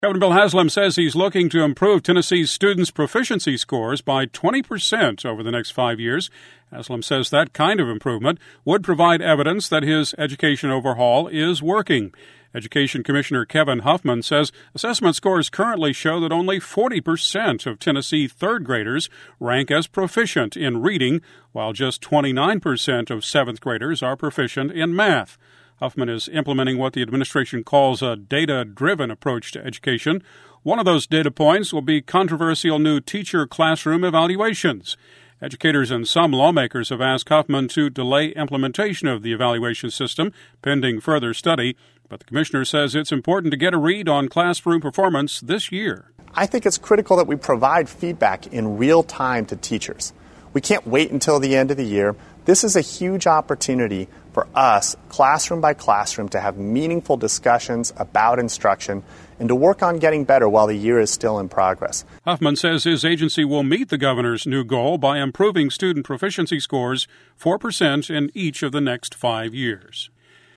Governor Bill Haslam says he's looking to improve Tennessee's students' proficiency scores by 20% over the next 5 years. Haslam says that kind of improvement would provide evidence that his education overhaul is working. Education Commissioner Kevin Huffman says assessment scores currently show that only 40% of Tennessee third graders rank as proficient in reading, while just 29% of seventh graders are proficient in math. Huffman is implementing what the administration calls a data-driven approach to education. One of those data points will be controversial new teacher classroom evaluations. Educators and some lawmakers have asked Huffman to delay implementation of the evaluation system pending further study, but the commissioner says it's important to get a read on classroom performance this year. I think it's critical that we provide feedback in real time to teachers. We can't wait until the end of the year. This is a huge opportunity for us, classroom by classroom, to have meaningful discussions about instruction and to work on getting better while the year is still in progress. Huffman says his agency will meet the governor's new goal by improving student proficiency scores 4% in each of the next 5 years.